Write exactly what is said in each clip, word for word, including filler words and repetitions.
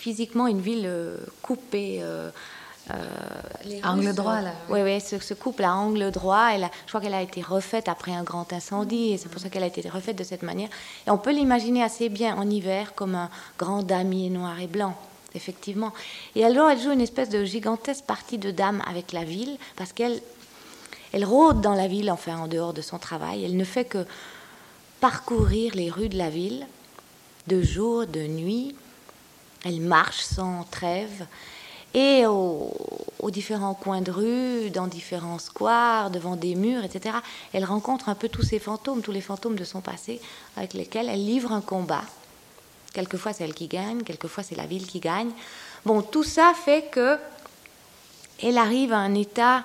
physiquement une ville euh, coupée. Euh, Euh, angle droit là. Oui, oui, ce, ce couple à angle droit, elle a, je crois qu'elle a été refaite après un grand incendie, et c'est pour ça qu'elle a été refaite de cette manière. Et on peut l'imaginer assez bien en hiver comme un grand damier noir et blanc, effectivement. Et alors elle joue une espèce de gigantesque partie de dame avec la ville, parce qu'elle elle rôde dans la ville, enfin en dehors de son travail. Elle ne fait que parcourir les rues de la ville, de jour, de nuit. Elle marche sans trêve. Et aux, aux différents coins de rue, dans différents squares, devant des murs, et cetera, elle rencontre un peu tous ces fantômes, tous les fantômes de son passé, avec lesquels elle livre un combat. Quelquefois, c'est elle qui gagne, quelquefois, c'est la ville qui gagne. Bon, tout ça fait que elle arrive à un état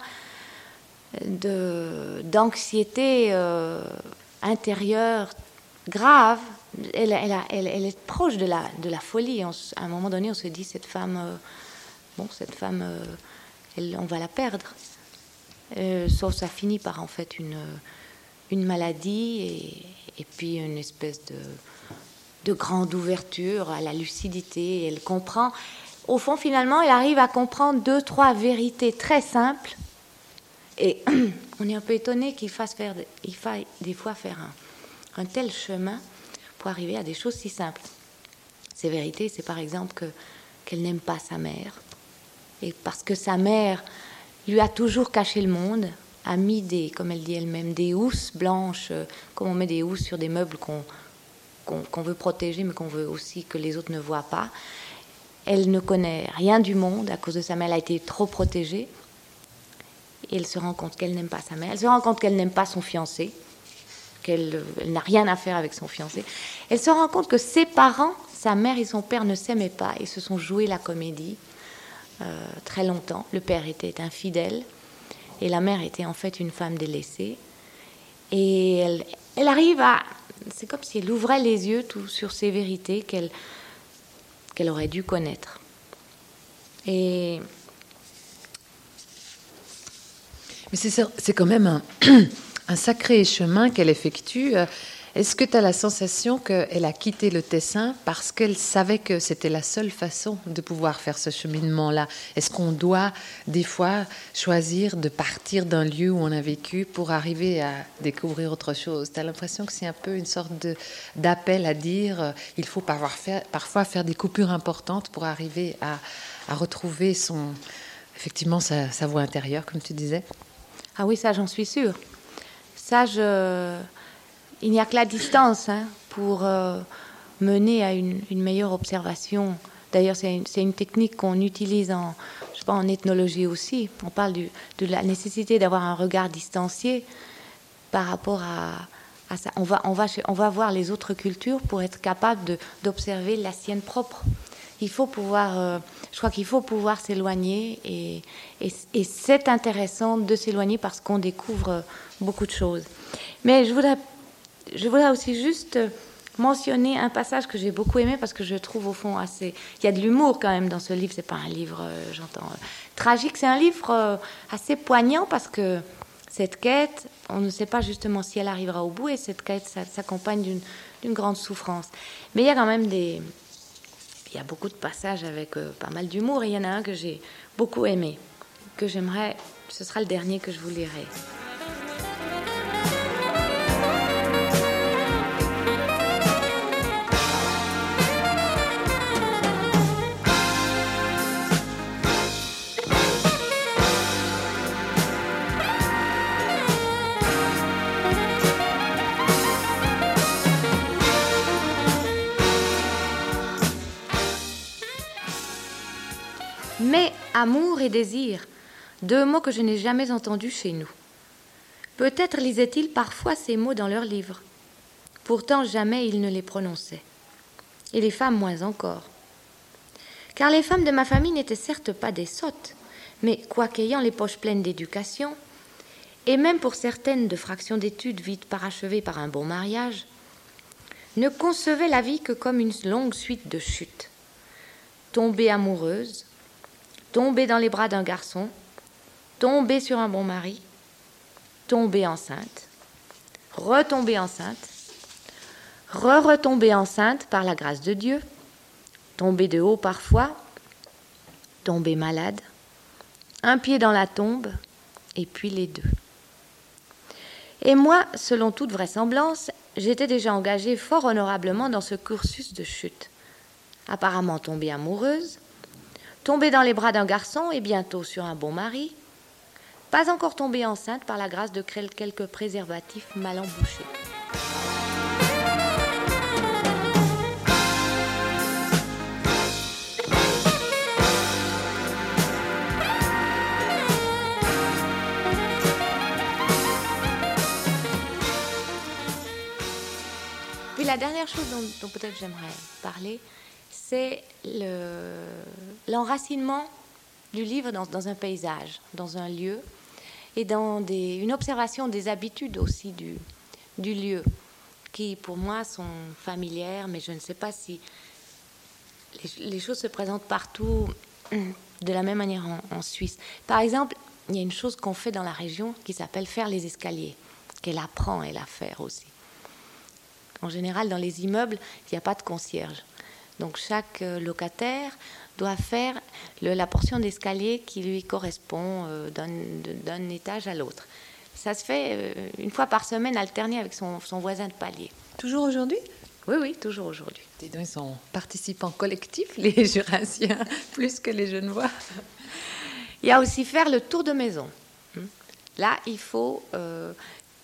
de, d'anxiété euh, intérieure grave. Elle, elle, a, elle, elle est proche de la, de la folie. On, à un moment donné, on se dit, cette femme... Euh, Bon, cette femme, euh, elle, on va la perdre. Euh, sauf ça finit par en fait une, une maladie et, et puis une espèce de, de grande ouverture à la lucidité. Elle comprend. Au fond, finalement, elle arrive à comprendre deux, trois vérités très simples. Et on est un peu étonné qu'il fasse faire, il faille des fois faire un, un tel chemin pour arriver à des choses si simples. Ces vérités, c'est par exemple que, qu'elle n'aime pas sa mère. Et parce que sa mère lui a toujours caché le monde, a mis des, comme elle dit elle-même, des housses blanches, euh, comme on met des housses sur des meubles qu'on, qu'on, qu'on veut protéger, mais qu'on veut aussi que les autres ne voient pas. Elle ne connaît rien du monde à cause de sa mère, elle a été trop protégée. Et elle se rend compte qu'elle n'aime pas sa mère, elle se rend compte qu'elle n'aime pas son fiancé, qu'elle elle n'a rien à faire avec son fiancé. Elle se rend compte que ses parents, sa mère et son père ne s'aimaient pas et se sont joués la comédie. Euh, très longtemps. Le père était infidèle et la mère était en fait une femme délaissée. Et elle, elle arrive à... C'est comme si elle ouvrait les yeux tout sur ces vérités qu'elle, qu'elle aurait dû connaître. Et... Mais c'est, c'est quand même un, un sacré chemin qu'elle effectue. Est-ce que tu as la sensation qu'elle a quitté le Tessin parce qu'elle savait que c'était la seule façon de pouvoir faire ce cheminement-là? Est-ce qu'on doit, des fois, choisir de partir d'un lieu où on a vécu pour arriver à découvrir autre chose? Tu as l'impression que c'est un peu une sorte de, d'appel à dire euh, il faut parfois faire, parfois faire des coupures importantes pour arriver à, à retrouver son, effectivement sa, sa voix intérieure, comme tu disais? Ah oui, ça, j'en suis sûre. Ça, je... Il n'y a que la distance hein, pour euh, mener à une, une meilleure observation. D'ailleurs, c'est une, c'est une technique qu'on utilise en, je sais pas, en ethnologie aussi. On parle du, de la nécessité d'avoir un regard distancié par rapport à, à ça. On va, on, va, on va voir les autres cultures pour être capable de, d'observer la sienne propre. Il faut pouvoir, euh, je crois qu'il faut pouvoir s'éloigner et, et, et c'est intéressant de s'éloigner parce qu'on découvre beaucoup de choses. Mais je voudrais Je voudrais aussi juste mentionner un passage que j'ai beaucoup aimé parce que je trouve au fond assez... Il y a de l'humour quand même dans ce livre, c'est pas un livre, euh, j'entends, euh, tragique, c'est un livre euh, assez poignant parce que cette quête, on ne sait pas justement si elle arrivera au bout et cette quête ça, s'accompagne d'une, d'une grande souffrance. Mais il y a quand même des... Il y a beaucoup de passages avec euh, pas mal d'humour et il y en a un que j'ai beaucoup aimé, que j'aimerais... Ce sera le dernier que je vous lirai. Mais amour et désir, deux mots que je n'ai jamais entendus chez nous. Peut-être lisaient-ils parfois ces mots dans leurs livres. Pourtant jamais ils ne les prononçaient. Et les femmes moins encore. Car les femmes de ma famille n'étaient certes pas des sottes, mais quoiqu'ayant les poches pleines d'éducation, et même pour certaines de fractions d'études vite parachevées par un bon mariage, ne concevaient la vie que comme une longue suite de chutes. Tombée amoureuse, tomber dans les bras d'un garçon, tomber sur un bon mari, tomber enceinte, retomber enceinte, re-retomber enceinte par la grâce de Dieu, tomber de haut parfois, tomber malade, un pied dans la tombe, et puis les deux. Et moi, selon toute vraisemblance, j'étais déjà engagée fort honorablement dans ce cursus de chute. Apparemment tombée amoureuse, tombée dans les bras d'un garçon et bientôt sur un bon mari, pas encore tombée enceinte par la grâce de quelques préservatifs mal embouchés. Puis la dernière chose dont, dont peut-être j'aimerais parler, c'est le, l'enracinement du livre dans, dans un paysage, dans un lieu, et dans des, une observation des habitudes aussi du, du lieu, qui pour moi sont familières, mais je ne sais pas si les, les choses se présentent partout de la même manière en, en Suisse. Par exemple, il y a une chose qu'on fait dans la région qui s'appelle faire les escaliers, qu'elle apprend elle à faire aussi. En général, dans les immeubles, il n'y a pas de concierge. Donc chaque locataire doit faire le, la portion d'escalier qui lui correspond euh, d'un, d'un étage à l'autre. Ça se fait euh, une fois par semaine, alterné avec son, son voisin de palier. Toujours aujourd'hui ? Oui, oui, toujours aujourd'hui. Dis donc, ils sont participants collectifs, les Jurassiens, plus que les Genevois. Il y a aussi faire le tour de maison. Là, il faut... Euh,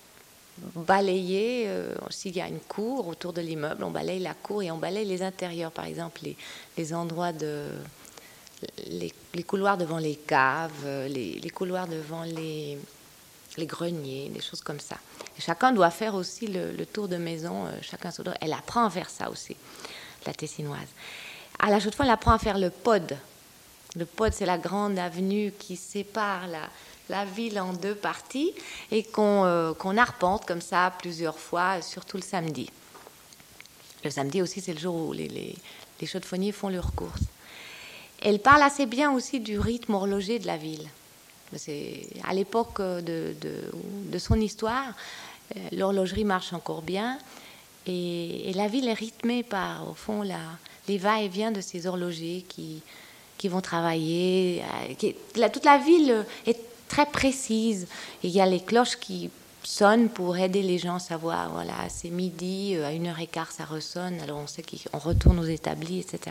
balayer, euh, s'il y a une cour autour de l'immeuble, on balaye la cour et on balaye les intérieurs, par exemple les, les endroits de les, les couloirs devant les caves, les, les couloirs devant les, les greniers, des choses comme ça. Et chacun doit faire aussi le, le tour de maison, euh, chacun son tour. Elle apprend à faire ça aussi, la Tessinoise. À la Chaux-de-Fonds, elle apprend à faire le pod. Le pod, c'est la grande avenue qui sépare la la ville en deux parties et qu'on, euh, qu'on arpente comme ça plusieurs fois, surtout le samedi. Le samedi aussi, c'est le jour où les, les, les chaux-de-fonniers font leurs courses. Elle parle assez bien aussi du rythme horloger de la ville. C'est, à l'époque de, de, de son histoire, l'horlogerie marche encore bien et, et la ville est rythmée par, au fond, la, les va-et-vient de ces horlogers qui, qui vont travailler. Qui, la, toute la ville est très précise. Il y a les cloches qui sonnent pour aider les gens à savoir, voilà, c'est midi, à une heure et quart, ça ressonne, alors on sait qu'on retourne aux établis, et cetera.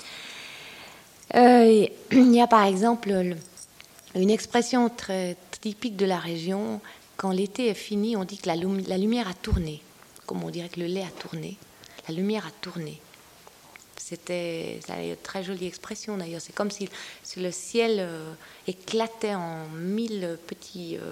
Euh, il y a par exemple une expression très typique de la région, quand l'été est fini, on dit que la, lum- la lumière a tourné, comme on dirait que le lait a tourné, la lumière a tourné. C'était une très jolie expression d'ailleurs. C'est comme si, si le ciel euh, éclatait en mille petits, euh,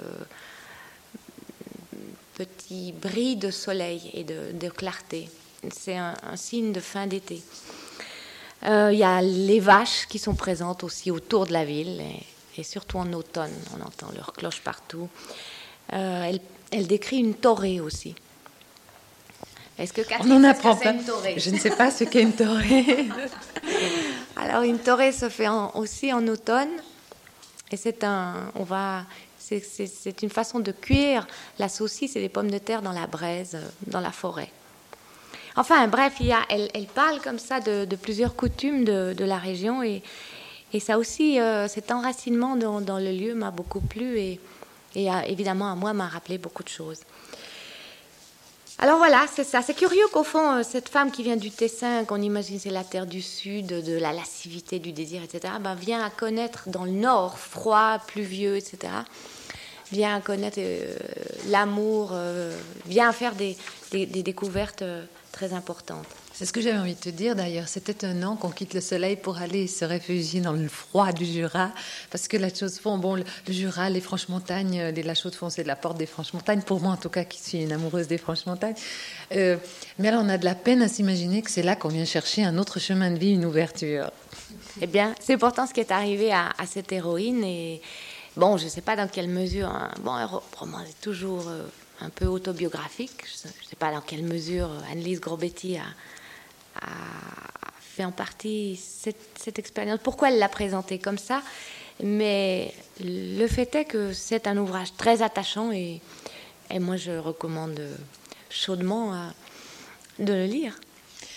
petits bris de soleil et de, de clarté. C'est un, un signe de fin d'été. Euh, il y a les vaches qui sont présentes aussi autour de la ville, et, et surtout en automne, on entend leurs cloches partout. Euh, elle, elle décrit une taurée aussi. Est-ce que Catherine, on n'en apprend pas. Une taurée ? Je ne sais pas ce qu'est une taurée. Alors une taurée se fait en, aussi en automne, et c'est un, on va, c'est, c'est, c'est une façon de cuire la saucisse et les pommes de terre dans la braise, dans la forêt. Enfin, bref, il y a, elle, elle parle comme ça de, de plusieurs coutumes de, de la région, et, et ça aussi, euh, cet enracinement dans, dans le lieu m'a beaucoup plu, et, et a, évidemment à moi m'a rappelé beaucoup de choses. Alors voilà, c'est ça. C'est curieux qu'au fond, cette femme qui vient du Tessin, qu'on imagine c'est la terre du Sud, de la lascivité, du désir, et cetera, ben vient à connaître dans le Nord, froid, pluvieux, et cetera, vient à connaître euh, l'amour, euh, vient à faire des, des, des découvertes euh, très importantes. C'est ce que j'avais envie de te dire d'ailleurs. C'est étonnant qu'on quitte le soleil pour aller se réfugier dans le froid du Jura, parce que la Chaux-de-Fonds, bon, le, le Jura, les Franches-Montagnes, les, la Chaux-de-Fonds, c'est de la porte des Franches-Montagnes, pour moi en tout cas, qui suis une amoureuse des Franches-Montagnes. Euh, mais alors on a de la peine à s'imaginer que c'est là qu'on vient chercher un autre chemin de vie, une ouverture. Eh bien, c'est pourtant ce qui est arrivé à, à cette héroïne, et bon, je ne sais pas dans quelle mesure, hein, bon, un roman est toujours euh, un peu autobiographique, je ne sais pas dans quelle mesure Anne-Lise Grosbetti a a fait en partie cette, cette expérience. Pourquoi elle l'a présentée comme ça ? Mais le fait est que c'est un ouvrage très attachant, et, et moi je recommande chaudement à, de le lire.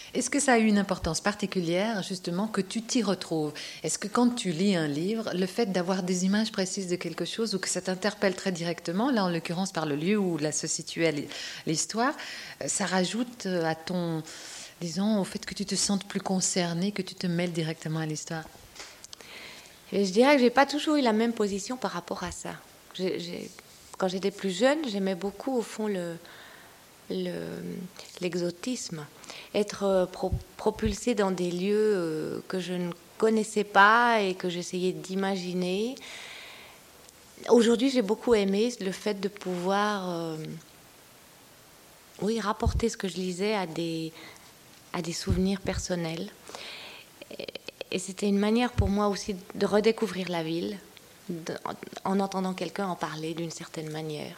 Est-ce que ça a eu une importance particulière, justement, que tu t'y retrouves? Est-ce que quand tu lis un livre, le fait d'avoir des images précises de quelque chose ou que ça t'interpelle très directement, là en l'occurrence par le lieu où là se situait l'histoire, ça rajoute à ton, disons, au fait que tu te sentes plus concerné, que tu te mêles directement à l'histoire? Et je dirais que j'ai pas toujours eu la même position par rapport à ça. J'ai, j'ai, quand j'étais plus jeune, j'aimais beaucoup, au fond, le, le, l'exotisme. Être pro, propulsée dans des lieux euh, que je ne connaissais pas et que j'essayais d'imaginer. Aujourd'hui, j'ai beaucoup aimé le fait de pouvoir euh, oui, rapporter ce que je lisais à des, à des souvenirs personnels. Et, et c'était une manière pour moi aussi de redécouvrir la ville, de, en, en entendant quelqu'un en parler d'une certaine manière.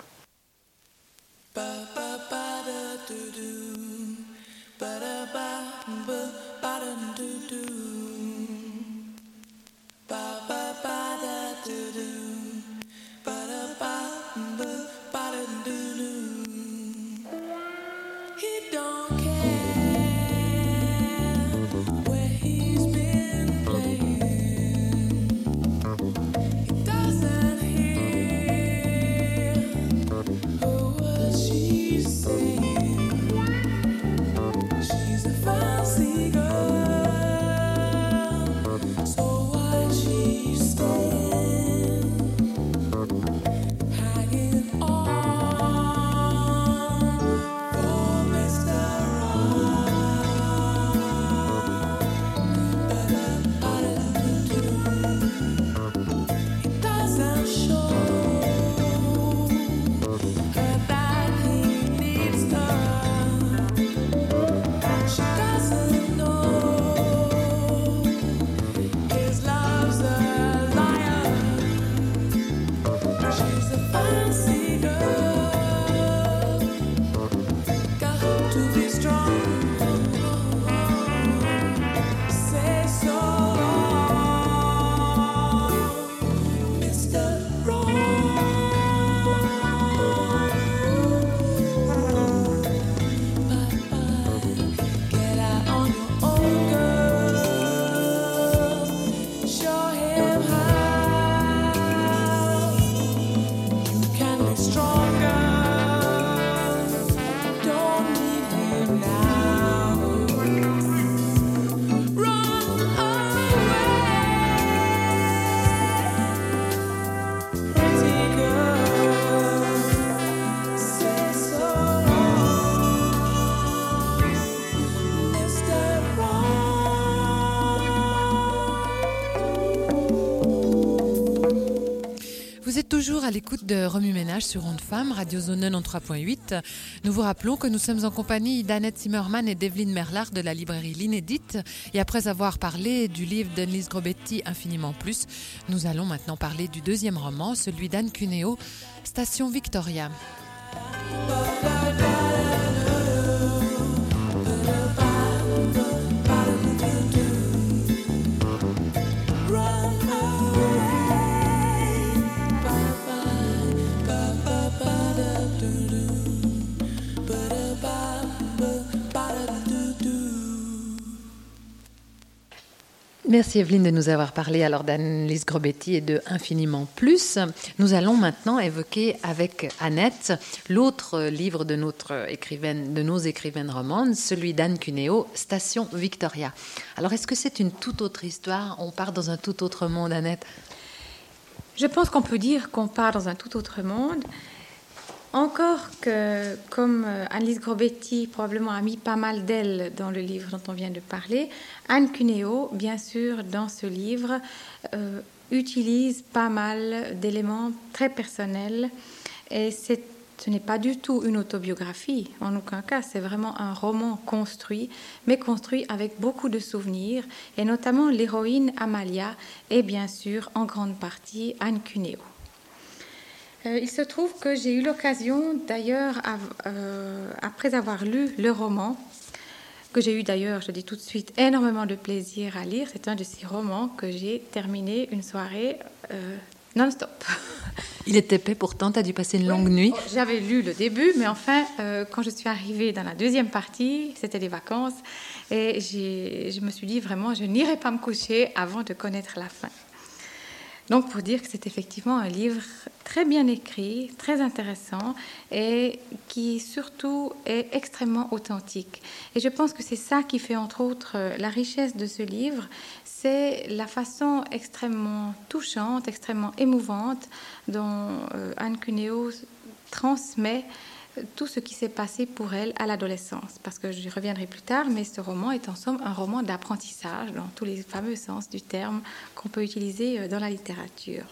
Vous êtes toujours à l'écoute de Remue Ménage sur Ondes Femmes, Radio Zone quatre-vingt-treize point huit. Nous vous rappelons que nous sommes en compagnie d'Annette Zimmermann et d'Evelyne Merlard de la librairie L'Inédite. Et après avoir parlé du livre d'Annelise Grobetti, Infiniment plus, nous allons maintenant parler du deuxième roman, celui d'Anne Cuneo, Station Victoria. Merci Evelyne de nous avoir parlé alors d'Annelise Grobetti et de Infiniment plus. Nous allons maintenant évoquer avec Annette l'autre livre de notre écrivaine, de nos écrivaines romandes, celui d'Anne Cuneo, Station Victoria. Alors est-ce que c'est une toute autre histoire? On part dans un tout autre monde, Annette? Je pense qu'on peut dire qu'on part dans un tout autre monde. Encore que, comme Annelise Grobetti probablement a mis pas mal d'elle dans le livre dont on vient de parler, Anne Cuneo, bien sûr, dans ce livre, euh, utilise pas mal d'éléments très personnels. Et c'est, ce n'est pas du tout une autobiographie, en aucun cas. C'est vraiment un roman construit, mais construit avec beaucoup de souvenirs. Et notamment l'héroïne Amalia et bien sûr, en grande partie, Anne Cuneo. Euh, il se trouve que j'ai eu l'occasion, d'ailleurs, euh, après avoir lu le roman, que j'ai eu d'ailleurs, je dis tout de suite, énormément de plaisir à lire. C'est un de ces romans que j'ai terminé une soirée euh, non-stop. Il était épais pourtant, tu as dû passer une longue nuit. J'avais lu le début, mais enfin, euh, quand je suis arrivée dans la deuxième partie, c'était les vacances, et j'ai, je me suis dit vraiment, je n'irai pas me coucher avant de connaître la fin. Donc, pour dire que c'est effectivement un livre très bien écrit, très intéressant et qui surtout est extrêmement authentique. Et je pense que c'est ça qui fait entre autres la richesse de ce livre, c'est la façon extrêmement touchante, extrêmement émouvante dont euh, Anne Cuneo transmet tout ce qui s'est passé pour elle à l'adolescence. Parce que j'y reviendrai plus tard, mais ce roman est en somme un roman d'apprentissage dans tous les fameux sens du terme qu'on peut utiliser dans la littérature.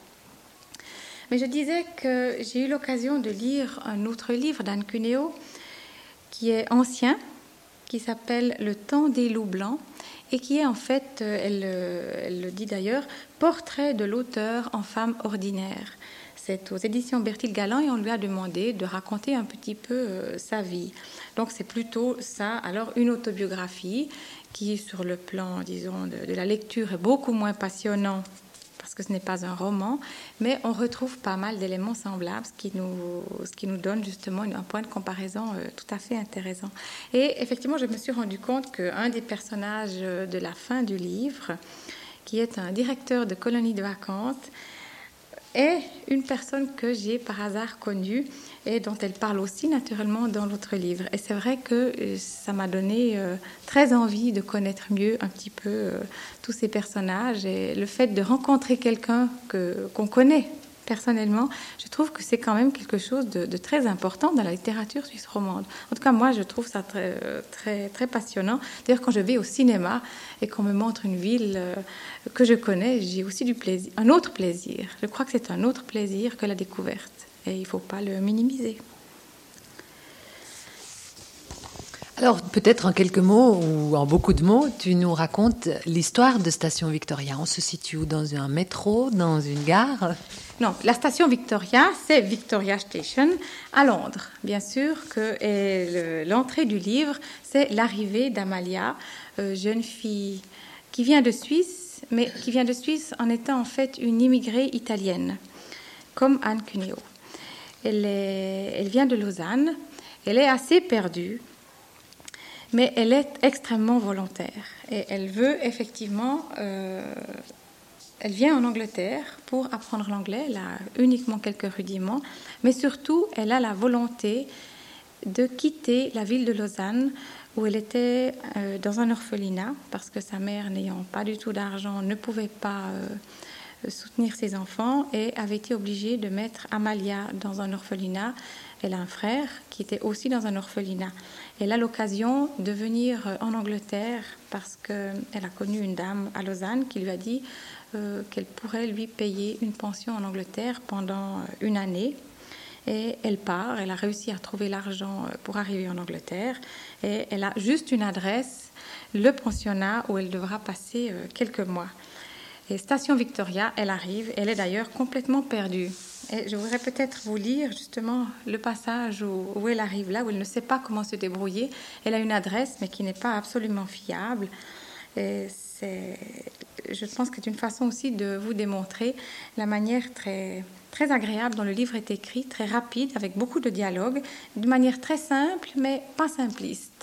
Mais je disais que j'ai eu l'occasion de lire un autre livre d'Anne Cuneo qui est ancien, qui s'appelle Le temps des loups blancs et qui est en fait, elle, elle le dit d'ailleurs, portrait de l'auteur en femme ordinaire. C'est aux éditions Bertil Galland et on lui a demandé de raconter un petit peu euh, sa vie. Donc c'est plutôt ça, alors une autobiographie qui sur le plan, disons, de, de la lecture est beaucoup moins passionnant parce que ce n'est pas un roman, mais on retrouve pas mal d'éléments semblables, ce qui nous, ce qui nous donne justement un point de comparaison euh, tout à fait intéressant. Et effectivement, je me suis rendu compte qu'un des personnages de la fin du livre, qui est un directeur de colonie de vacances, est une personne que j'ai par hasard connue et dont elle parle aussi naturellement dans l'autre livre. Et c'est vrai que ça m'a donné euh, très envie de connaître mieux un petit peu euh, tous ces personnages. Et le fait de rencontrer quelqu'un que, qu'on connaît personnellement, je trouve que c'est quand même quelque chose de, de très important dans la littérature suisse romande. En tout cas, moi, je trouve ça très, très, très passionnant. D'ailleurs, quand je vais au cinéma et qu'on me montre une ville euh, que je connais, j'ai aussi du plaisir, un autre plaisir. Je crois que c'est un autre plaisir que la découverte. Et il ne faut pas le minimiser. Alors, peut-être en quelques mots ou en beaucoup de mots, tu nous racontes l'histoire de Station Victoria. On se situe où? Dans un métro, dans une gare? Non, la station Victoria, c'est Victoria Station à Londres. Bien sûr que et le, l'entrée du livre, c'est l'arrivée d'Amalia, euh, jeune fille qui vient de Suisse, mais qui vient de Suisse en étant en fait une immigrée italienne, comme Anne Cuneo. Elle, est, elle vient de Lausanne, elle est assez perdue, mais elle est extrêmement volontaire et elle veut effectivement... Euh, Elle vient en Angleterre pour apprendre l'anglais, elle a uniquement quelques rudiments, mais surtout, elle a la volonté de quitter la ville de Lausanne, où elle était euh, dans un orphelinat, parce que sa mère, n'ayant pas du tout d'argent, ne pouvait pas euh, soutenir ses enfants, et avait été obligée de mettre Amalia dans un orphelinat. Elle a un frère qui était aussi dans un orphelinat. Elle a l'occasion de venir en Angleterre, parce qu'elle a connu une dame à Lausanne qui lui a dit... Euh, qu'elle pourrait lui payer une pension en Angleterre pendant une année. Et elle part, elle a réussi à trouver l'argent pour arriver en Angleterre. Et elle a juste une adresse, le pensionnat où elle devra passer euh, quelques mois. Et Station Victoria, elle arrive, elle est d'ailleurs complètement perdue. Et je voudrais peut-être vous lire justement le passage où, où elle arrive là, où elle ne sait pas comment se débrouiller. Elle a une adresse, mais qui n'est pas absolument fiable. Et c'est, je pense que c'est une façon aussi de vous démontrer la manière très, très agréable dont le livre est écrit, très rapide, avec beaucoup de dialogue, de manière très simple, mais pas simpliste.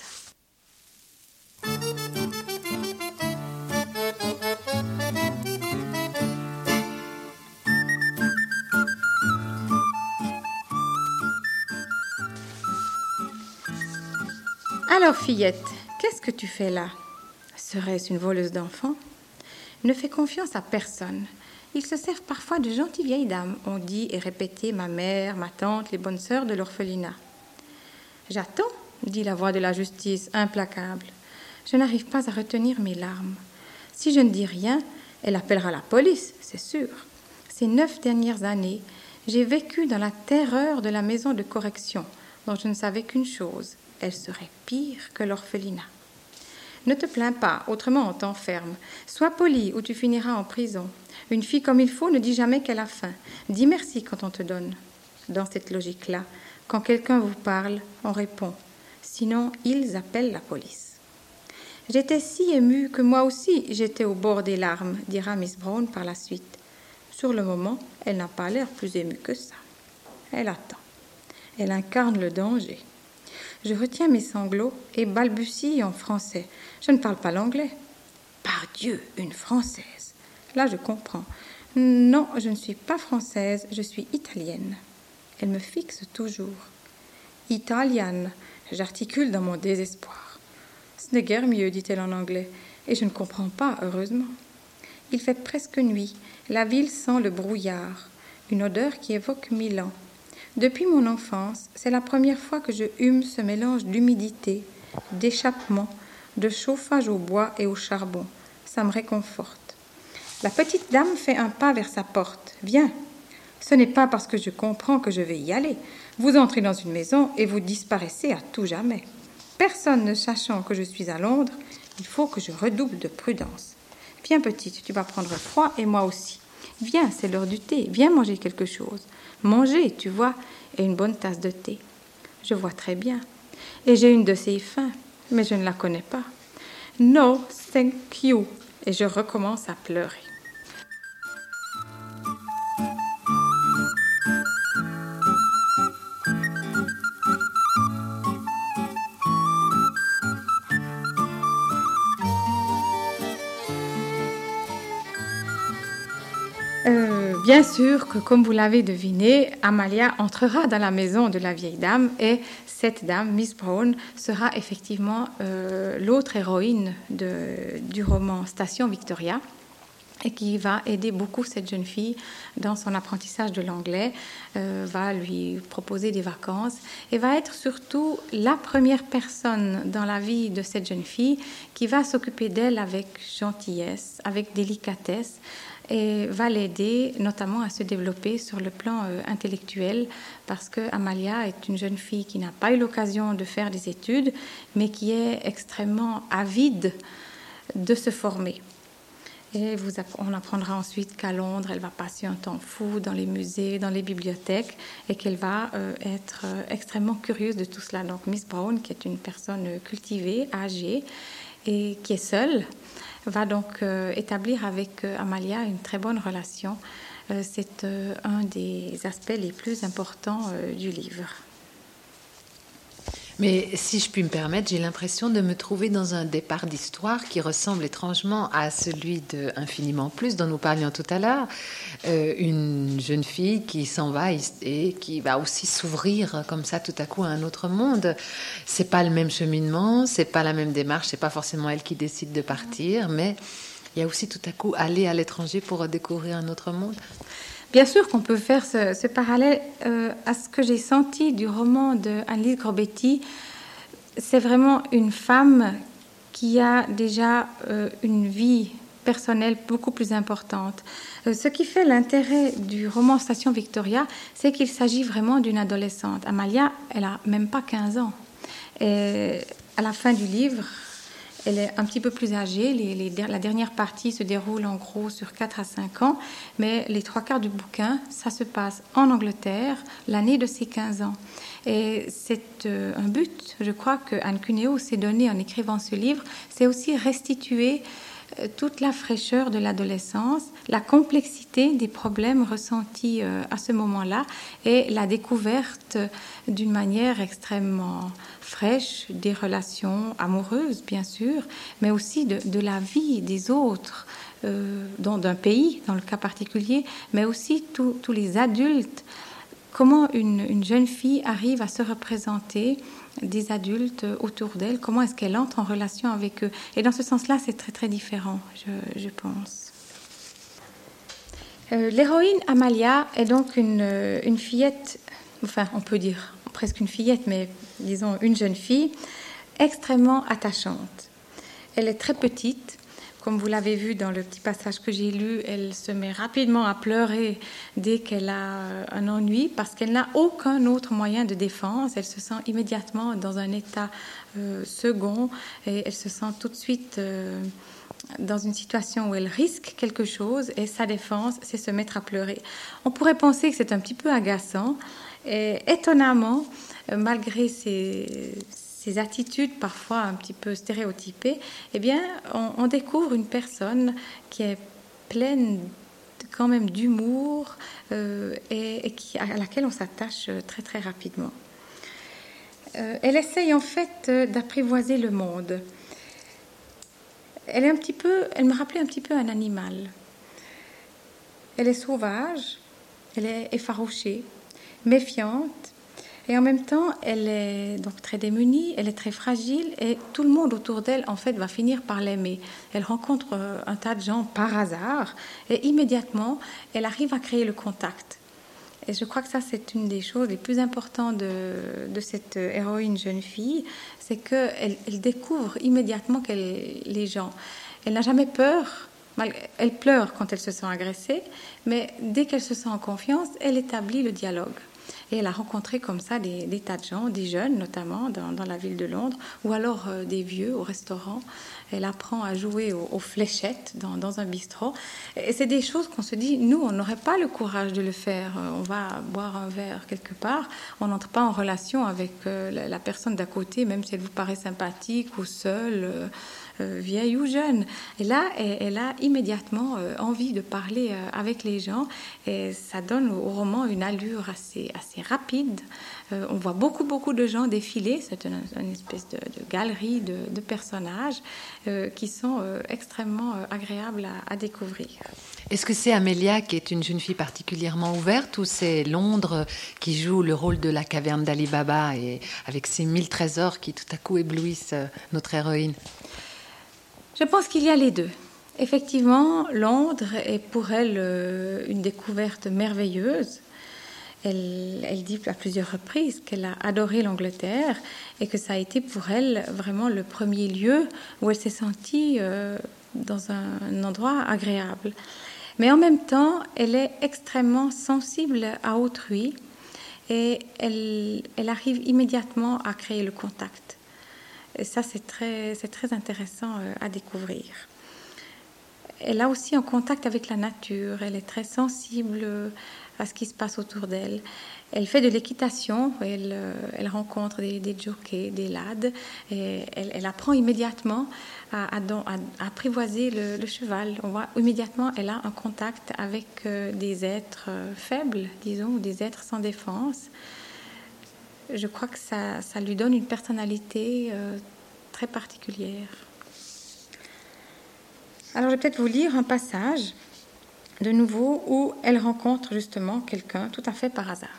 Alors, fillette, qu'est-ce que tu fais là ? Serait-ce une voleuse d'enfants ? Ne fais confiance à personne. Ils se servent parfois de gentilles vieilles dames, ont dit et répété ma mère, ma tante, les bonnes sœurs de l'orphelinat. J'attends, dit la voix de la justice, implacable. Je n'arrive pas à retenir mes larmes. Si je ne dis rien, elle appellera la police, c'est sûr. Ces neuf dernières années, j'ai vécu dans la terreur de la maison de correction, dont je ne savais qu'une chose, elle serait pire que l'orphelinat. Ne te plains pas, autrement on t'enferme. Sois poli ou tu finiras en prison. Une fille comme il faut ne dit jamais qu'elle a faim. Dis merci quand on te donne. Dans cette logique-là, quand quelqu'un vous parle, on répond. Sinon, ils appellent la police. J'étais si émue que moi aussi j'étais au bord des larmes, dira Miss Brown par la suite. Sur le moment, elle n'a pas l'air plus émue que ça. Elle attend. Elle incarne le danger. Je retiens mes sanglots et balbutie en français. Je ne parle pas l'anglais. Par Dieu, une Française. Là, je comprends. Non, je ne suis pas française, je suis italienne. Elle me fixe toujours. Italiane, j'articule dans mon désespoir. Ce n'est guère mieux, dit-elle en anglais, et je ne comprends pas, heureusement. Il fait presque nuit. La ville sent le brouillard, une odeur qui évoque Milan. Depuis mon enfance, c'est la première fois que je hume ce mélange d'humidité, d'échappement, de chauffage au bois et au charbon. Ça me réconforte. La petite dame fait un pas vers sa porte. « Viens. Ce n'est pas parce que je comprends que je vais y aller. Vous entrez dans une maison et vous disparaissez à tout jamais. Personne ne sachant que je suis à Londres, il faut que je redouble de prudence. Viens, petite, tu vas prendre froid et moi aussi. Viens, c'est l'heure du thé. Viens manger quelque chose. Manger, tu vois, et une bonne tasse de thé. Je vois très bien. Et j'ai une de ces fins, mais je ne la connais pas. No, thank you. Et je recommence à pleurer. Euh, bien sûr que, comme vous l'avez deviné, Amalia entrera dans la maison de la vieille dame et cette dame, Miss Brown, sera effectivement euh, l'autre héroïne de, du roman Station Victoria et qui va aider beaucoup cette jeune fille dans son apprentissage de l'anglais, euh, va lui proposer des vacances et va être surtout la première personne dans la vie de cette jeune fille qui va s'occuper d'elle avec gentillesse, avec délicatesse, et va l'aider notamment à se développer sur le plan euh, intellectuel parce que Amalia est une jeune fille qui n'a pas eu l'occasion de faire des études mais qui est extrêmement avide de se former. Et vous, on apprendra ensuite qu'à Londres, elle va passer un temps fou dans les musées, dans les bibliothèques et qu'elle va euh, être euh, extrêmement curieuse de tout cela. Donc Miss Brown, qui est une personne cultivée, âgée et qui est seule, va donc euh, établir avec euh, Amalia une très bonne relation. Euh, c'est euh, un des aspects les plus importants euh, du livre. Mais si je puis me permettre, j'ai l'impression de me trouver dans un départ d'histoire qui ressemble étrangement à celui de Infiniment Plus dont nous parlions tout à l'heure. Euh, une jeune fille qui s'en va et qui va aussi s'ouvrir comme ça tout à coup à un autre monde. C'est pas le même cheminement, c'est pas la même démarche, c'est pas forcément elle qui décide de partir, mais il y a aussi tout à coup aller à l'étranger pour découvrir un autre monde. Bien sûr qu'on peut faire ce, ce parallèle euh, à ce que j'ai senti du roman de Annelise Grobetti. C'est vraiment une femme qui a déjà euh, une vie personnelle beaucoup plus importante. Euh, ce qui fait l'intérêt du roman Station Victoria, c'est qu'il s'agit vraiment d'une adolescente. Amalia, elle n'a même pas quinze ans. Et à la fin du livre, elle est un petit peu plus âgée. Les, les, la dernière partie se déroule en gros sur quatre à cinq ans, mais les trois quarts du bouquin, ça se passe en Angleterre, l'année de ses quinze ans. Et c'est euh, un but, je crois, que Anne Cuneo s'est donné en écrivant ce livre, c'est aussi restituer euh, toute la fraîcheur de l'adolescence, la complexité des problèmes ressentis euh, à ce moment-là et la découverte euh, d'une manière extrêmement fraîche des relations amoureuses, bien sûr, mais aussi de, de la vie des autres, euh, dans, d'un pays, dans le cas particulier, mais aussi tous les adultes. Comment une, une jeune fille arrive à se représenter des adultes autour d'elle, comment est-ce qu'elle entre en relation avec eux. Et dans ce sens-là, c'est très, très différent, je, je pense. Euh, l'héroïne Amalia est donc une, une fillette, enfin, on peut dire presque une fillette, mais disons une jeune fille, extrêmement attachante. Elle est très petite. Comme vous l'avez vu dans le petit passage que j'ai lu, elle se met rapidement à pleurer dès qu'elle a un ennui parce qu'elle n'a aucun autre moyen de défense. Elle se sent immédiatement dans un état euh, second et elle se sent tout de suite euh, dans une situation où elle risque quelque chose et sa défense, c'est se mettre à pleurer. On pourrait penser que c'est un petit peu agaçant et étonnamment, euh, malgré ces... ces attitudes parfois un petit peu stéréotypées, eh bien, on, on découvre une personne qui est pleine, quand même d'humour euh, et, et qui, à laquelle on s'attache très très rapidement. Euh, elle essaye en fait d'apprivoiser le monde. Elle est un petit peu, elle me rappelait un petit peu un animal. Elle est sauvage, elle est effarouchée, méfiante, et en même temps, elle est donc très démunie, elle est très fragile, et tout le monde autour d'elle, en fait, va finir par l'aimer. Elle rencontre un tas de gens par hasard, et immédiatement, elle arrive à créer le contact. Et je crois que ça, c'est une des choses les plus importantes de, de cette héroïne jeune fille, c'est qu'elle elle découvre immédiatement qu'elle, les gens. Elle n'a jamais peur, elle pleure quand elle se sent agressée, mais dès qu'elle se sent en confiance, elle établit le dialogue. Et elle a rencontré comme ça des, des tas de gens, des jeunes notamment dans, dans la ville de Londres, ou alors euh, des vieux au restaurant. Elle apprend à jouer aux, aux fléchettes dans, dans un bistrot. Et c'est des choses qu'on se dit, nous, on n'aurait pas le courage de le faire. On va boire un verre quelque part, on n'entre pas en relation avec euh, la, la personne d'à côté, même si elle vous paraît sympathique ou seule, euh, euh, vieille ou jeune. Et là, elle, elle a immédiatement euh, envie de parler euh, avec les gens, et ça donne au, au roman une allure assez, assez rapide. Euh, on voit beaucoup, beaucoup de gens défiler. C'est une, une espèce de, de galerie de, de personnages euh, qui sont euh, extrêmement euh, agréables à, à découvrir. Est-ce que c'est Amélia qui est une jeune fille particulièrement ouverte, ou c'est Londres qui joue le rôle de la caverne d'Ali Baba et avec ses mille trésors qui tout à coup éblouissent notre héroïne? Je pense qu'il y a les deux. Effectivement, Londres est pour elle euh, une découverte merveilleuse. Elle, elle dit à plusieurs reprises qu'elle a adoré l'Angleterre et que ça a été pour elle vraiment le premier lieu où elle s'est sentie euh, dans un, un endroit agréable. Mais en même temps, elle est extrêmement sensible à autrui et elle, elle arrive immédiatement à créer le contact. Et ça, c'est très, c'est très intéressant euh, à découvrir. Elle a aussi un contact avec la nature. Elle est très sensible à ce qui se passe autour d'elle. Elle fait de l'équitation. Elle, euh, elle rencontre des, des jockeys, des lads. Et elle, elle apprend immédiatement à, à, à, à apprivoiser le, le cheval. On voit immédiatement, elle a un contact avec euh, des êtres euh, faibles, disons, ou des êtres sans défense. Je crois que ça, ça lui donne une personnalité euh, très particulière. Alors, je vais peut-être vous lire un passage, de nouveau, où elle rencontre justement quelqu'un tout à fait par hasard.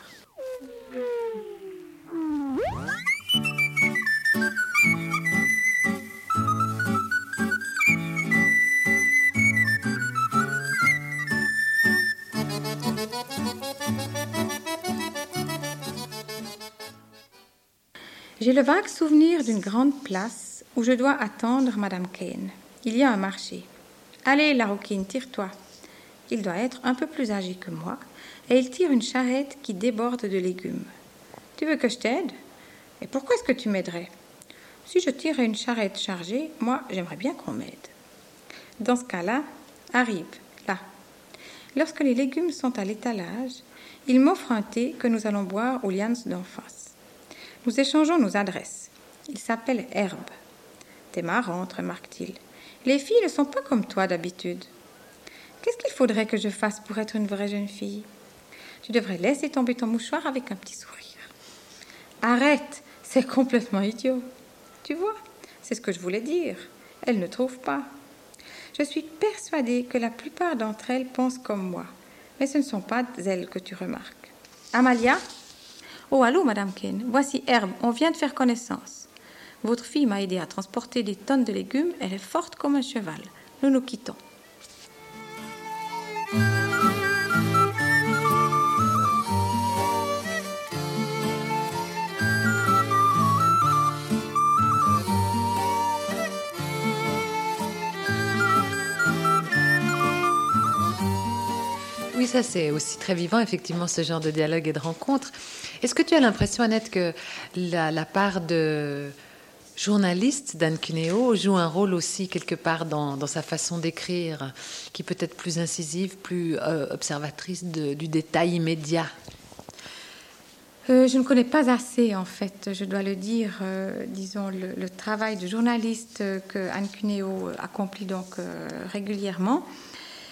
J'ai le vague souvenir d'une grande place où je dois attendre Madame Kane. Il y a un marché. Allez, la rouquine, tire-toi. Il doit être un peu plus âgé que moi, et il tire une charrette qui déborde de légumes. Tu veux que je t'aide? Et pourquoi est-ce que tu m'aiderais? Si je tirais une charrette chargée, moi, j'aimerais bien qu'on m'aide. Dans ce cas-là, arrive, là. Lorsque les légumes sont à l'étalage, il m'offre un thé que nous allons boire aux lianes d'en face. Nous échangeons nos adresses. Il s'appelle Herbe. T'es marrante, remarque-t-il. Les filles ne sont pas comme toi d'habitude. Qu'est-ce qu'il faudrait que je fasse pour être une vraie jeune fille? Tu devrais laisser tomber ton mouchoir avec un petit sourire. Arrête, c'est complètement idiot. Tu vois, c'est ce que je voulais dire. Elles ne trouvent pas. Je suis persuadée que la plupart d'entre elles pensent comme moi, mais ce ne sont pas elles que tu remarques. Amalia? Oh, allô, Madame Kane. Voici Herbe, on vient de faire connaissance. Votre fille m'a aidé à transporter des tonnes de légumes. Elle est forte comme un cheval. Nous nous quittons. Oui, ça c'est aussi très vivant, effectivement, ce genre de dialogue et de rencontre. Est-ce que tu as l'impression, Annette, que la, la part de journaliste d'Anne Cuneo joue un rôle aussi quelque part dans, dans sa façon d'écrire, qui peut être plus incisive, plus euh, observatrice de, du détail immédiat? Euh, je ne connais pas assez, en fait, je dois le dire, euh, disons, le, le travail de journaliste que Anne Cuneo accomplit donc euh, régulièrement.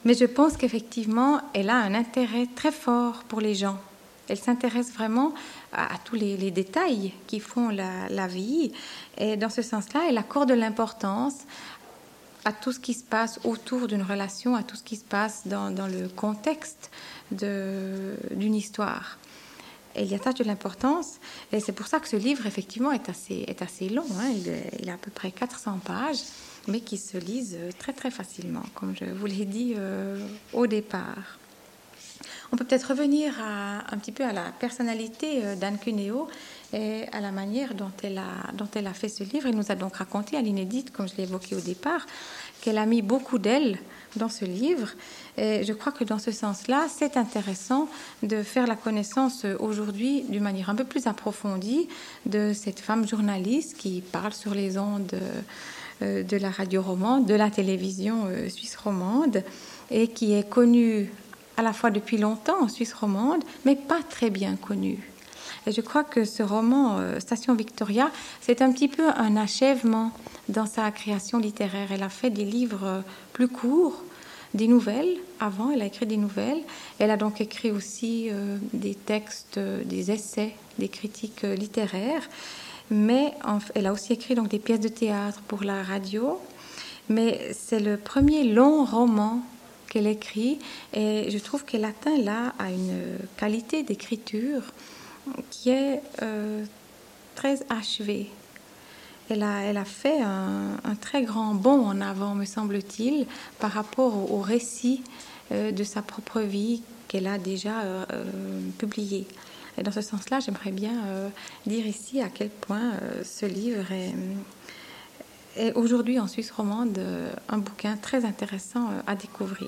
Mais je pense qu'effectivement, elle a un intérêt très fort pour les gens. Elle s'intéresse vraiment à, à tous les, les détails qui font la, la vie. Et dans ce sens-là, elle accorde de l'importance à tout ce qui se passe autour d'une relation, à tout ce qui se passe dans, dans le contexte de, d'une histoire. Elle y attache de l'importance. Et c'est pour ça que ce livre, effectivement, est assez, est assez long. Hein. Il, il a à peu près quatre cents pages, mais qui se lisent très, très facilement, comme je vous l'ai dit euh, au départ. On peut peut-être revenir à, un petit peu à la personnalité d'Anne Cuneo et à la manière dont elle, a, dont elle a fait ce livre. Elle nous a donc raconté à l'inédite, comme je l'ai évoqué au départ, qu'elle a mis beaucoup d'elle dans ce livre. Et je crois que dans ce sens-là, c'est intéressant de faire la connaissance aujourd'hui d'une manière un peu plus approfondie de cette femme journaliste qui parle sur les ondes de, de la radio romande, de la télévision suisse romande, et qui est connue à la fois depuis longtemps en Suisse romande, mais pas très bien connue. Et je crois que ce roman, euh, Station Victoria, c'est un petit peu un achèvement dans sa création littéraire. Elle a fait des livres plus courts, des nouvelles. Avant, elle a écrit des nouvelles. Elle a donc écrit aussi euh, des textes, euh, des essais, des critiques euh, littéraires. Mais en, elle a aussi écrit donc des pièces de théâtre pour la radio. Mais c'est le premier long roman qu'elle écrit, et je trouve qu'elle atteint là à une qualité d'écriture qui est euh, très achevée. Elle a, elle a fait un, un très grand bond en avant, me semble-t-il, par rapport au, au récit euh, de sa propre vie qu'elle a déjà euh, euh, publié. Et dans ce sens-là, j'aimerais bien euh, dire ici à quel point euh, ce livre est, est aujourd'hui en Suisse romande euh, un bouquin très intéressant euh, à découvrir.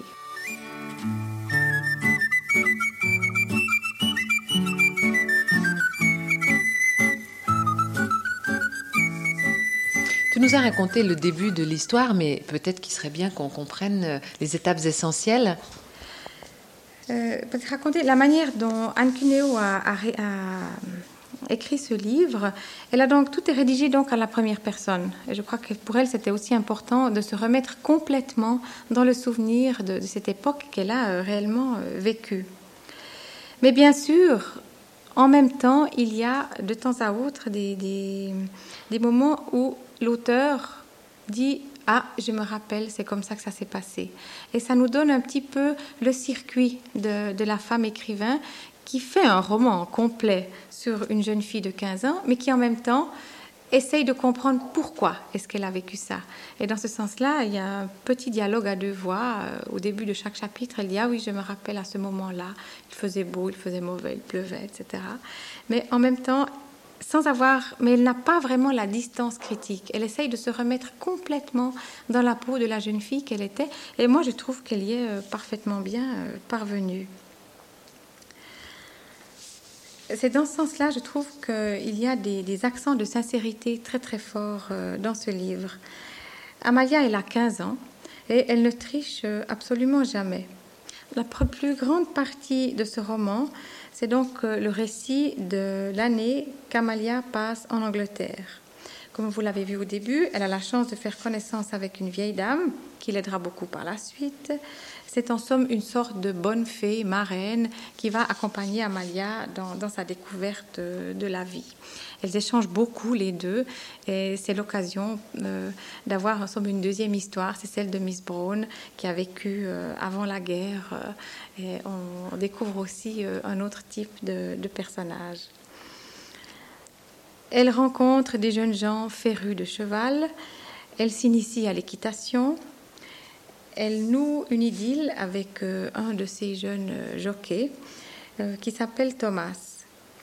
Tu nous as raconté le début de l'histoire, mais peut-être qu'il serait bien qu'on comprenne les étapes essentielles. Euh, peut-être raconter la manière dont Anne Cuneo a, a, a écrit ce livre. Elle a donc tout est rédigé donc à la première personne. Et je crois que pour elle, c'était aussi important de se remettre complètement dans le souvenir de, de cette époque qu'elle a euh, réellement euh, vécue. Mais bien sûr, en même temps, il y a de temps à autre des, des, des moments où l'auteur dit « Ah, je me rappelle, c'est comme ça que ça s'est passé ». Et ça nous donne un petit peu le circuit de, de la femme écrivain qui fait un roman complet sur une jeune fille de quinze ans, mais qui en même temps essaye de comprendre pourquoi est-ce qu'elle a vécu ça. Et dans ce sens-là, il y a un petit dialogue à deux voix. Au début de chaque chapitre, elle dit « Ah oui, je me rappelle à ce moment-là, il faisait beau, il faisait mauvais, il pleuvait, et cetera » Mais en même temps, sans avoir... Mais elle n'a pas vraiment la distance critique. Elle essaye de se remettre complètement dans la peau de la jeune fille qu'elle était. Et moi, je trouve qu'elle y est parfaitement bien parvenue. C'est dans ce sens-là, je trouve qu'il y a des, des accents de sincérité très très forts euh, dans ce livre. Amalia, elle a quinze ans et elle ne triche absolument jamais. La plus grande partie de ce roman, c'est donc euh, le récit de l'année qu'Amalia passe en Angleterre. Comme vous l'avez vu au début, elle a la chance de faire connaissance avec une vieille dame qui l'aidera beaucoup par la suite. C'est en somme une sorte de bonne fée, marraine, qui va accompagner Amalia dans, dans sa découverte de, de la vie. Elles échangent beaucoup les deux et c'est l'occasion euh, d'avoir en somme une deuxième histoire. C'est celle de Miss Brown qui a vécu euh, avant la guerre euh, et on, on découvre aussi euh, un autre type de, de personnage. Elle rencontre des jeunes gens férus de cheval. Elle s'initie à l'équitation. Elle noue une idylle avec euh, un de ces jeunes euh, jockeys euh, qui s'appelle Thomas.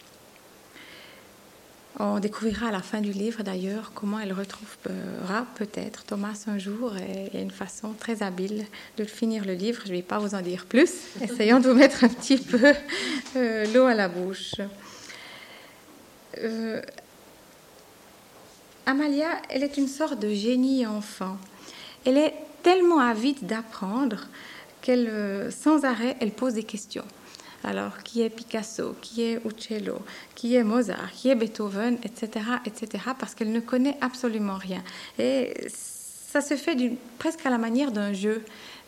On découvrira à la fin du livre d'ailleurs comment elle retrouvera peut-être Thomas un jour, et il y a une façon très habile de finir le livre. Je ne vais pas vous en dire plus. Essayons de vous mettre un petit peu euh, l'eau à la bouche. Euh, Amalia, elle est une sorte de génie enfant. Elle est tellement avide d'apprendre qu'elle, euh, sans arrêt, elle pose des questions. Alors, qui est Picasso, qui est Uccello, qui est Mozart, qui est Beethoven, et cetera, et cetera, parce qu'elle ne connaît absolument rien. Et ça se fait d'une, presque à la manière d'un jeu.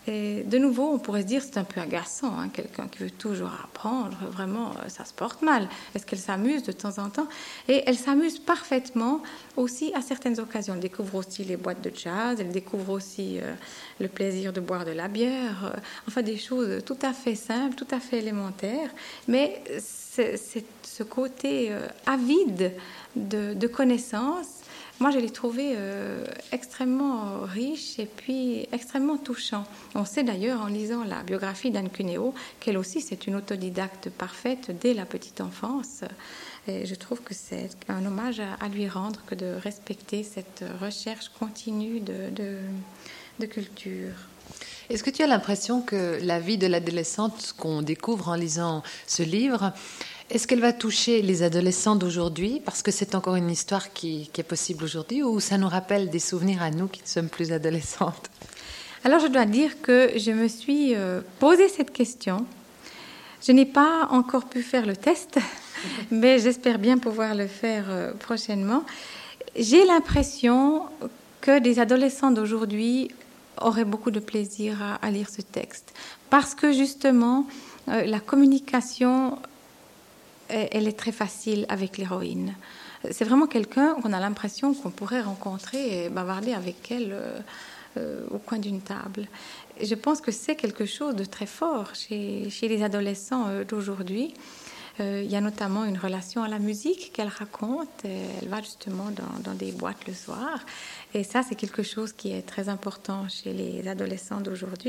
Et de nouveau, on pourrait se dire c'est un peu agaçant, hein, quelqu'un qui veut toujours apprendre, vraiment, ça se porte mal. Est-ce qu'elle s'amuse de temps en temps? Et elle s'amuse parfaitement aussi à certaines occasions. Elle découvre aussi les boîtes de jazz, elle découvre aussi euh, le plaisir de boire de la bière, euh, enfin des choses tout à fait simples, tout à fait élémentaires. Mais c'est, c'est ce côté euh, avide de, de connaissances. Moi, je l'ai trouvé euh, extrêmement riche et puis extrêmement touchant. On sait d'ailleurs, en lisant la biographie d'Anne Cuneo, qu'elle aussi, c'est une autodidacte parfaite dès la petite enfance. Et je trouve que c'est un hommage à, à lui rendre que de respecter cette recherche continue de, de, de culture. Est-ce que tu as l'impression que la vie de l'adolescente qu'on découvre en lisant ce livre, est-ce qu'elle va toucher les adolescents d'aujourd'hui parce que c'est encore une histoire qui, qui est possible aujourd'hui, ou ça nous rappelle des souvenirs à nous qui ne sommes plus adolescentes? Alors je dois dire que je me suis euh, posé cette question. Je n'ai pas encore pu faire le test, mais j'espère bien pouvoir le faire euh, prochainement. J'ai l'impression que des adolescents d'aujourd'hui auraient beaucoup de plaisir à, à lire ce texte parce que justement euh, la communication, elle est très facile avec l'héroïne. C'est vraiment quelqu'un qu'on a l'impression qu'on pourrait rencontrer et bavarder avec elle euh, euh, au coin d'une table. Et je pense que c'est quelque chose de très fort chez, chez les adolescents euh, d'aujourd'hui. Euh, il y a notamment une relation à la musique qu'elle raconte. Elle va justement dans, dans des boîtes le soir. Et ça, c'est quelque chose qui est très important chez les adolescents d'aujourd'hui.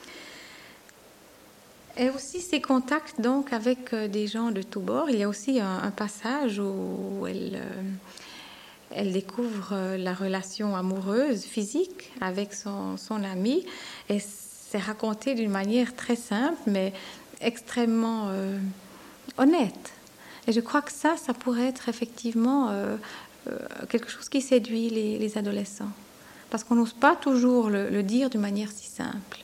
Et aussi ses contacts donc avec des gens de tous bords. Il y a aussi un, un passage où elle, euh, elle découvre la relation amoureuse, physique, avec son, son ami. Et c'est raconté d'une manière très simple, mais extrêmement euh, honnête. Et je crois que ça, ça pourrait être effectivement euh, euh, quelque chose qui séduit les, les adolescents. Parce qu'on n'ose pas toujours le, le dire d'une manière si simple.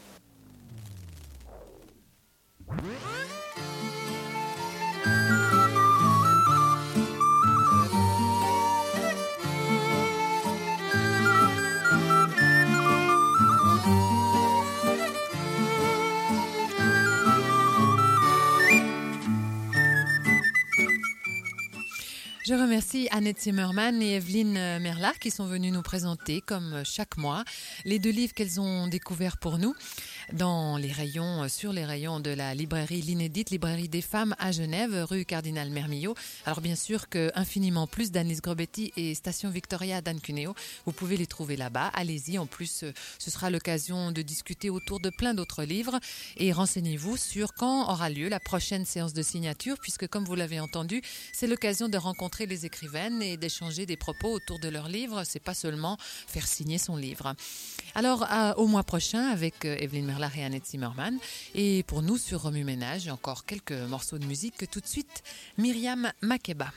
Je remercie Annette Zimmermann et Evelyne Merlach qui sont venues nous présenter, comme chaque mois, les deux livres qu'elles ont découverts pour nous dans les rayons, sur les rayons de la librairie L'Inédite, librairie des femmes à Genève, rue Cardinal Mermillod. Alors bien sûr que Infiniment plus d'Annelise Grobetti et Station Victoria d'Anne Cuneo, vous pouvez les trouver là-bas. Allez-y, en plus ce sera l'occasion de discuter autour de plein d'autres livres et renseignez-vous sur quand aura lieu la prochaine séance de signature, puisque comme vous l'avez entendu, c'est l'occasion de rencontrer les écrivaines et d'échanger des propos autour de leur livre. C'est pas seulement faire signer son livre. Alors à, au mois prochain avec euh, Evelyne Merlach et Annette Zimmermann. Et pour nous sur Remue Ménage, encore quelques morceaux de musique que tout de suite Myriam Makeba.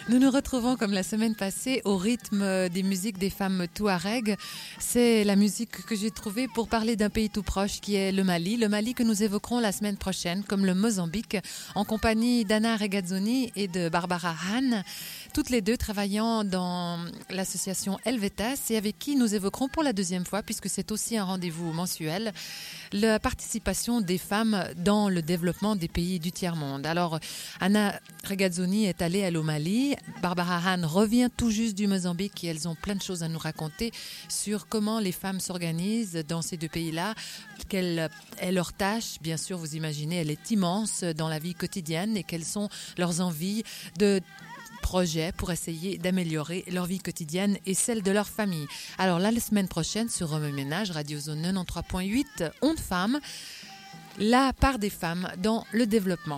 Nous nous retrouvons comme la semaine passée au rythme des musiques des femmes touareg. C'est la musique que j'ai trouvée pour parler d'un pays tout proche qui est le Mali. Le Mali que nous évoquerons la semaine prochaine, comme le Mozambique, en compagnie d'Anna Regazzoni et de Barbara Hahn, toutes les deux travaillant dans l'association Helvetas et avec qui nous évoquerons pour la deuxième fois, puisque c'est aussi un rendez-vous mensuel, la participation des femmes dans le développement des pays du tiers-monde. Alors, Anna Regazzoni est allée, elle, au Mali. Barbara Hahn revient tout juste du Mozambique et elles ont plein de choses à nous raconter sur comment les femmes s'organisent dans ces deux pays-là, quelle est leur tâche. Bien sûr, vous imaginez, elle est immense dans la vie quotidienne et quelles sont leurs envies de projets pour essayer d'améliorer leur vie quotidienne et celle de leur famille. Alors là, la semaine prochaine, sur Remue Ménage, Radio Zone quatre-vingt-treize point huit, Ondes Femmes, la part des femmes dans le développement.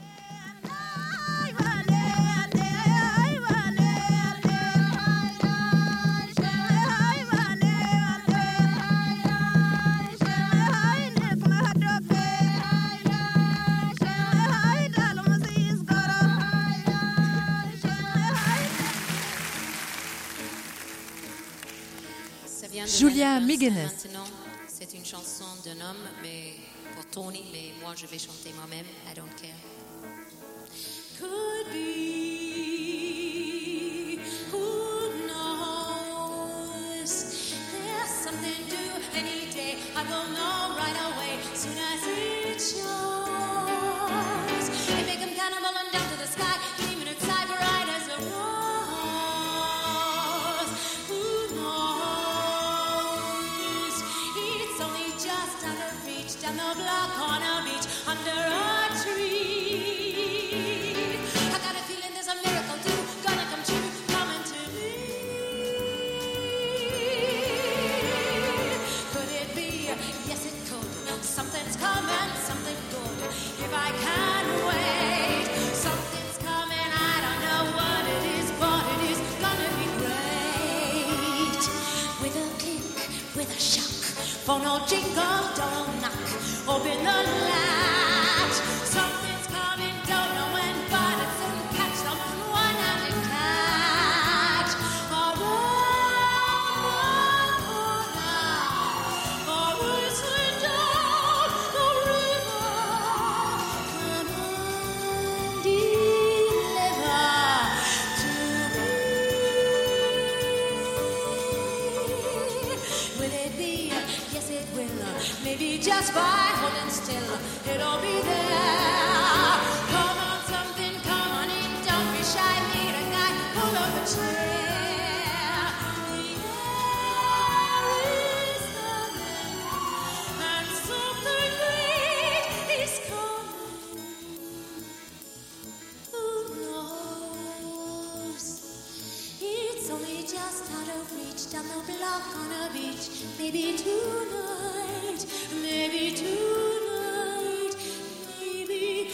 Julia Migenes. C'est une chanson d'un homme, mais pour Tony, mais moi je vais chanter moi-même. I don't care. Could be, who knows? There's something due any day. I will know right away, soon as it shows. They make him cannibal and down to the sky, gleaming inside bright as a rose. Down the block on a beach under a tree. I got a feeling there's a miracle too, gonna come true, coming to me. Could it be? Yes, it could. Something's coming, something good. If I can wait, something's coming. I don't know what it is, but it is gonna be great. With a click, with a shock. Phone or jingle, don't knock. Open the latch. Something's coming, don't know when, but it's soon catch someone one-handed catch. Around the corner, or whistling down the river. Come on, deliver to me. Will it be? Yes, it will. Maybe just by holding still, it'll be there. Come on, something, come on in. Don't be shy, need a guy. Pull up a chair. The air is coming, and something great is coming. Who knows? It's only just out of reach, down the block on a beach. Maybe tonight, maybe tonight, maybe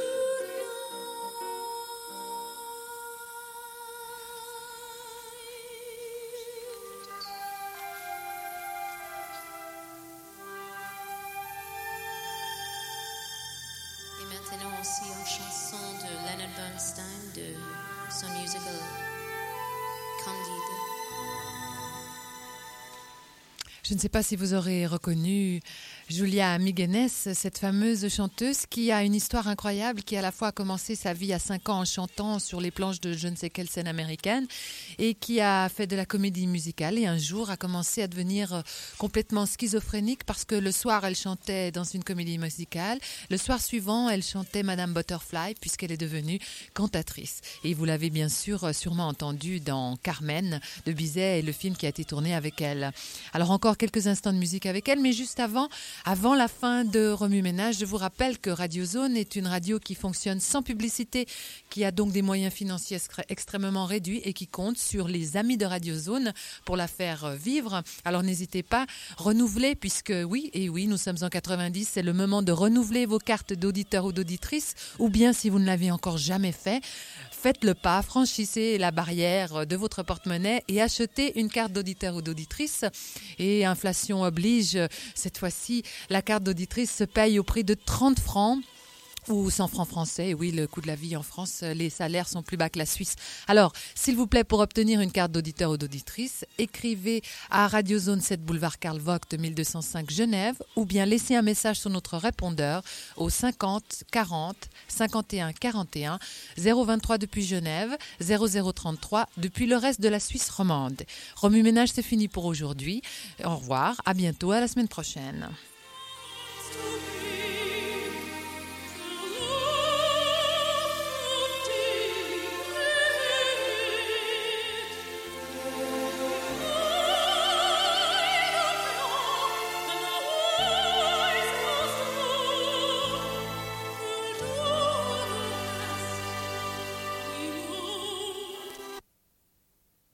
tonight. Et maintenant aussi en chanson de Leonard Bernstein de son musical Candide. Je ne sais pas si vous aurez reconnu Julia Migenes, cette fameuse chanteuse qui a une histoire incroyable, qui à la fois a commencé sa vie à cinq ans en chantant sur les planches de je ne sais quelle scène américaine et qui a fait de la comédie musicale et un jour a commencé à devenir complètement schizophrénique parce que le soir elle chantait dans une comédie musicale, le soir suivant elle chantait Madame Butterfly puisqu'elle est devenue cantatrice. Et vous l'avez bien sûr sûrement entendu dans Carmen de Bizet et le film qui a été tourné avec elle. Alors encore quelques instants de musique avec elle, mais juste avant, avant la fin de Remue Ménage, je vous rappelle que Radio Zone est une radio qui fonctionne sans publicité, qui a donc des moyens financiers extrêmement réduits et qui compte sur les amis de Radio Zone pour la faire vivre. Alors n'hésitez pas, renouvelez, puisque oui, et oui, nous sommes en quatre-vingt-dix, c'est le moment de renouveler vos cartes d'auditeurs ou d'auditrices, ou bien si vous ne l'avez encore jamais fait, faites le pas, franchissez la barrière de votre porte-monnaie et achetez une carte d'auditeur ou d'auditrice. Et inflation oblige, cette fois-ci, la carte d'auditrice se paye au prix de trente francs. Ou cent francs français, et oui, le coût de la vie en France, les salaires sont plus bas que la Suisse. Alors, s'il vous plaît, pour obtenir une carte d'auditeur ou d'auditrice, écrivez à Radio Zone sept boulevard Karl Vogt mille deux cent cinq Genève, ou bien laissez un message sur notre répondeur au cinquante quarante cinquante et un quarante et un zéro vingt-trois depuis Genève, zéro zéro trente-trois depuis le reste de la Suisse romande. Remue Ménage, c'est fini pour aujourd'hui. Au revoir, à bientôt, à la semaine prochaine. To be